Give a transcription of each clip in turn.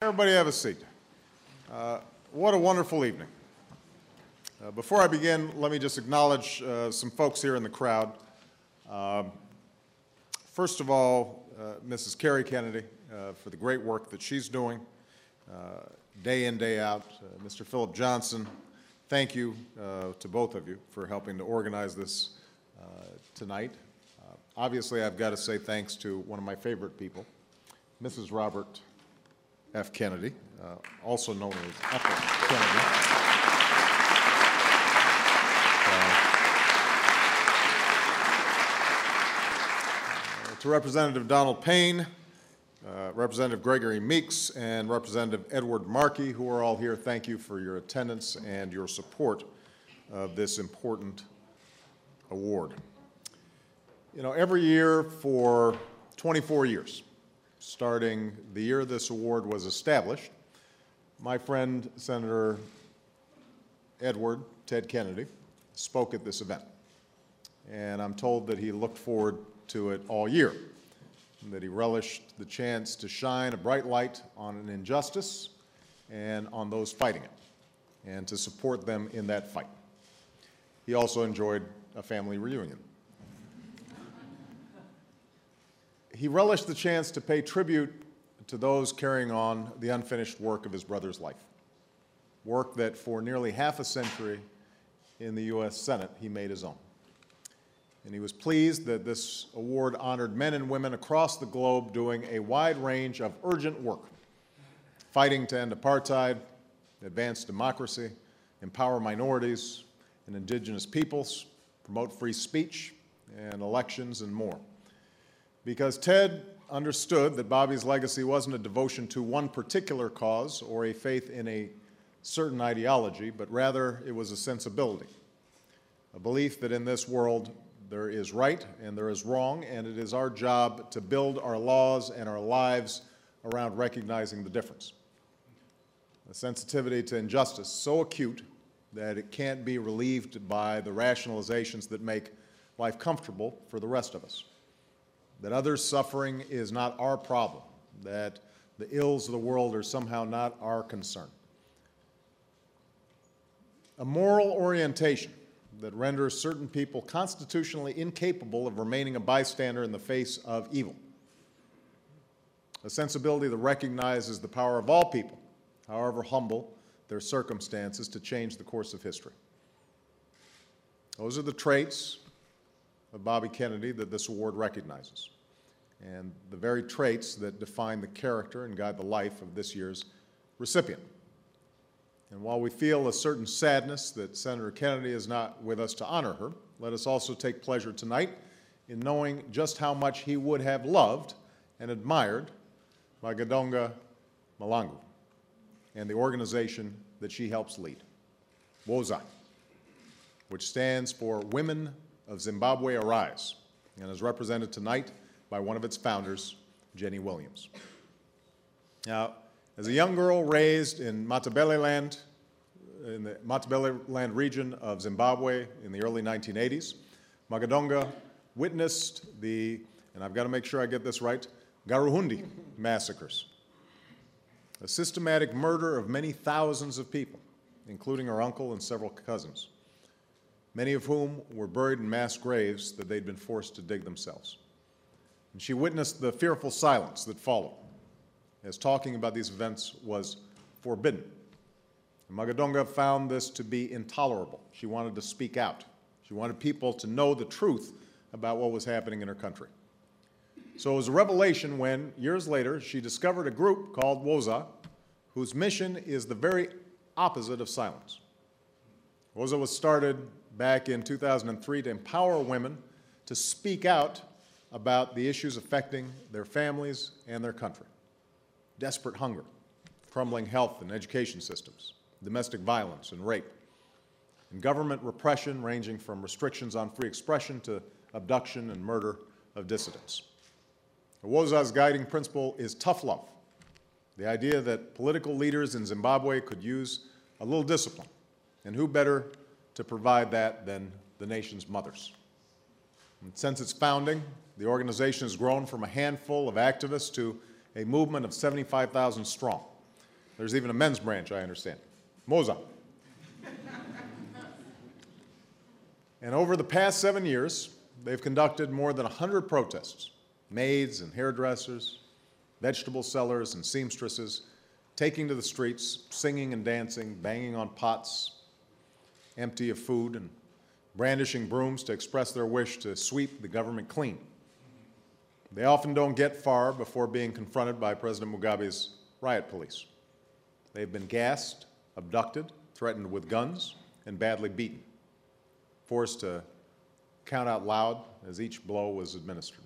Everybody have a seat. What a wonderful evening. Before I begin, let me just acknowledge some folks here in the crowd. First of all, Mrs. Kerry Kennedy for the great work that she's doing day in, day out. Mr. Philip Johnson, thank you to both of you for helping to organize this tonight. Obviously, I've got to say thanks to one of my favorite people, Mrs. Robert F. Kennedy, also known as Ethel Kennedy. To Representative Donald Payne, Representative Gregory Meeks, and Representative Edward Markey, who are all here, thank you for your attendance and your support of this important award. You know, every year for 24 years, starting the year this award was established, my friend Senator Edward Ted Kennedy spoke at this event. And I'm told that he looked forward to it all year, and that he relished the chance to shine a bright light on an injustice and on those fighting it, and to support them in that fight. He also enjoyed a family reunion. He relished the chance to pay tribute to those carrying on the unfinished work of his brother's life, work that for nearly half a century in the U.S. Senate he made his own. And he was pleased that this award honored men and women across the globe doing a wide range of urgent work, fighting to end apartheid, advance democracy, empower minorities and indigenous peoples, promote free speech and elections, and more. Because Ted understood that Bobby's legacy wasn't a devotion to one particular cause or a faith in a certain ideology, but rather it was a sensibility, a belief that in this world there is right and there is wrong, and it is our job to build our laws and our lives around recognizing the difference. A sensitivity to injustice so acute that it can't be relieved by the rationalizations that make life comfortable for the rest of us. That others' suffering is not our problem, that the ills of the world are somehow not our concern. A moral orientation that renders certain people constitutionally incapable of remaining a bystander in the face of evil. A sensibility that recognizes the power of all people, however humble their circumstances, to change the course of history. Those are the traits of Bobby Kennedy that this award recognizes, and the very traits that define the character and guide the life of this year's recipient. And while we feel a certain sadness that Senator Kennedy is not with us to honor her, let us also take pleasure tonight in knowing just how much he would have loved and admired Magandonga Malangu and the organization that she helps lead, WOZA, which stands for Women of Zimbabwe Arise, and is represented tonight by one of its founders, Jenny Williams. Now, as a young girl raised in Matabeleland, in the Matabeleland region of Zimbabwe in the early 1980s, Magandonga witnessed the, and I've got to make sure I get this right, Garuhundi massacres, a systematic murder of many thousands of people, including her uncle and several cousins, many of whom were buried in mass graves that they'd been forced to dig themselves. And she witnessed the fearful silence that followed, as talking about these events was forbidden. And Magandonga found this to be intolerable. She wanted to speak out. She wanted people to know the truth about what was happening in her country. So it was a revelation when, years later, she discovered a group called WOZA, whose mission is the very opposite of silence. WOZA was started back in 2003 to empower women to speak out about the issues affecting their families and their country. Desperate hunger, crumbling health and education systems, domestic violence and rape, and government repression ranging from restrictions on free expression to abduction and murder of dissidents. WOZA's guiding principle is tough love, the idea that political leaders in Zimbabwe could use a little discipline, and who better to provide that than the nation's mothers. And since its founding, the organization has grown from a handful of activists to a movement of 75,000 strong, There's even a men's branch, I understand. Moza. And over the past 7 years, they've conducted more than 100 protests. Maids and hairdressers, vegetable sellers and seamstresses, taking to the streets, singing and dancing, banging on pots empty of food, and brandishing brooms to express their wish to sweep the government clean. They often don't get far before being confronted by President Mugabe's riot police. They've been gassed, abducted, threatened with guns, and badly beaten, forced to count out loud as each blow was administered.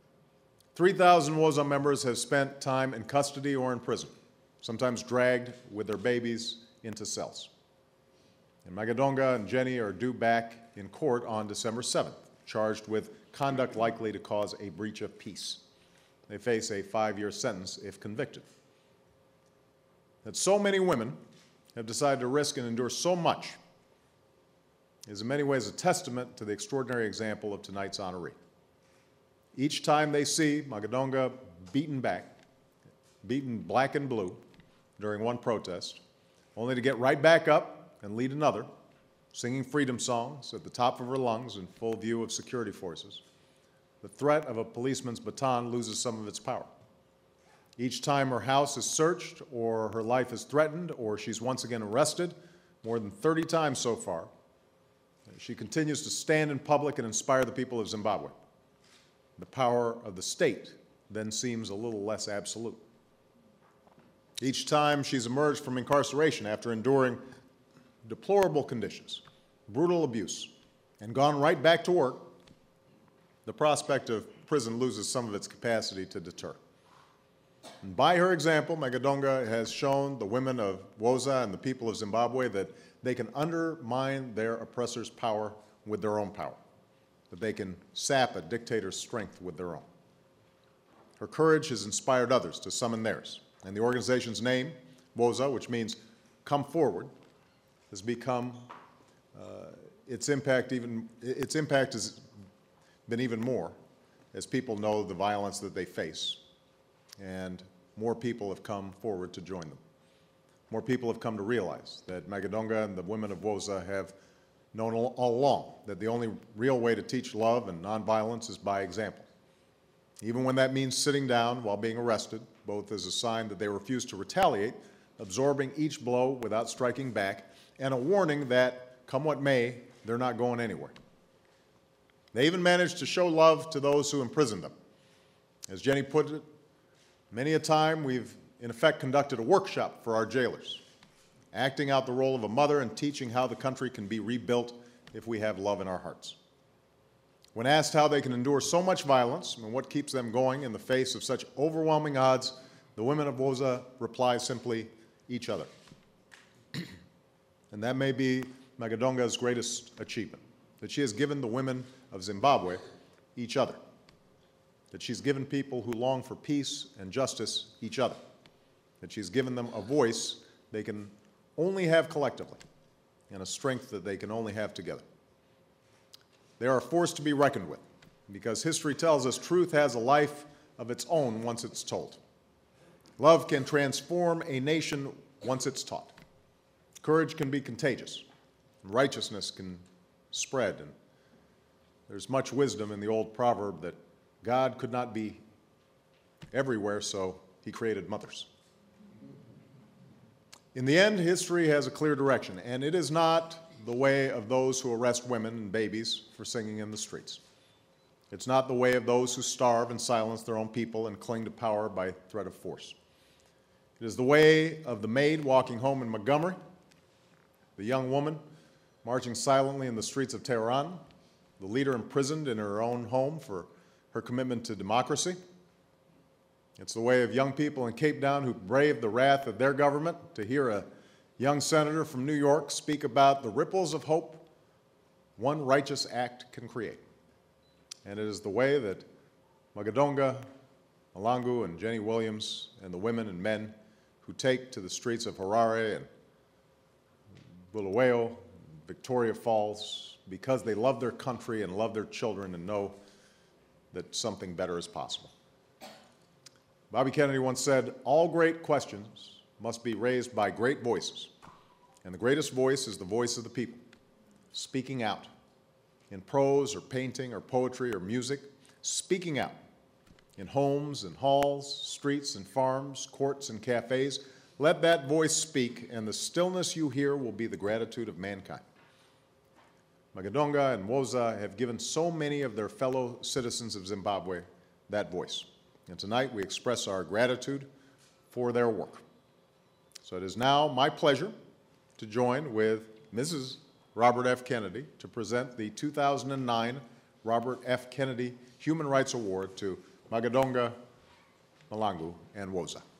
3,000 Woza members have spent time in custody or in prison, sometimes dragged with their babies into cells. And Magadonga and Jenny are due back in court on December 7th, charged with conduct likely to cause a breach of peace. They face a 5-year sentence if convicted. That so many women have decided to risk and endure so much is in many ways a testament to the extraordinary example of tonight's honoree. Each time they see Magadonga beaten back, beaten black and blue during one protest, only to get right back up and lead another, singing freedom songs at the top of her lungs in full view of security forces, the threat of a policeman's baton loses some of its power. Each time her house is searched or her life is threatened or she's once again arrested, more than 30 times so far, she continues to stand in public and inspire the people of Zimbabwe. The power of the state then seems a little less absolute. Each time she's emerged from incarceration after enduring deplorable conditions, brutal abuse, and gone right back to work, the prospect of prison loses some of its capacity to deter. And by her example, Magadonga has shown the women of Woza and the people of Zimbabwe that they can undermine their oppressor's power with their own power, that they can sap a dictator's strength with their own. Her courage has inspired others to summon theirs, and the organization's name, Woza, which means come forward, has become, its impact has been even more as people know the violence that they face, and more people have come forward to join them. More people have come to realize that Magadonga and the women of Woza have known all along that the only real way to teach love and nonviolence is by example. Even when that means sitting down while being arrested, both as a sign that they refuse to retaliate, absorbing each blow without striking back, and a warning that, come what may, they're not going anywhere. They even managed to show love to those who imprisoned them. As Jenny put it, many a time we've in effect conducted a workshop for our jailers, acting out the role of a mother and teaching how the country can be rebuilt if we have love in our hearts. When asked how they can endure so much violence and what keeps them going in the face of such overwhelming odds, the women of Woza reply simply, each other. And that may be Magadonga's greatest achievement, that she has given the women of Zimbabwe each other, that she's given people who long for peace and justice each other, that she's given them a voice they can only have collectively and a strength that they can only have together. They are a force to be reckoned with because history tells us truth has a life of its own once it's told. Love can transform a nation once it's taught. Courage can be contagious. Righteousness can spread. And there's much wisdom in the old proverb that God could not be everywhere, so he created mothers. In the end, history has a clear direction, and it is not the way of those who arrest women and babies for singing in the streets. It's not the way of those who starve and silence their own people and cling to power by threat of force. It is the way of the maid walking home in Montgomery, the young woman marching silently in the streets of Tehran, the leader imprisoned in her own home for her commitment to democracy. It's the way of young people in Cape Town who braved the wrath of their government to hear a young senator from New York speak about the ripples of hope one righteous act can create. And it is the way that Magadonga, Malangu, and Jenny Williams, and the women and men who take to the streets of Harare and Bulawayo, Victoria Falls, because they love their country and love their children and know that something better is possible. Bobby Kennedy once said, "All great questions must be raised by great voices. And the greatest voice is the voice of the people, speaking out in prose or painting or poetry or music, speaking out in homes and halls, streets and farms, courts and cafes. Let that voice speak, and the stillness you hear will be the gratitude of mankind. Magadonga and Woza have given so many of their fellow citizens of Zimbabwe that voice. And tonight we express our gratitude for their work. So it is now my pleasure to join with Mrs. Robert F. Kennedy to present the 2009 Robert F. Kennedy Human Rights Award to Magadonga, Malangu, and Woza.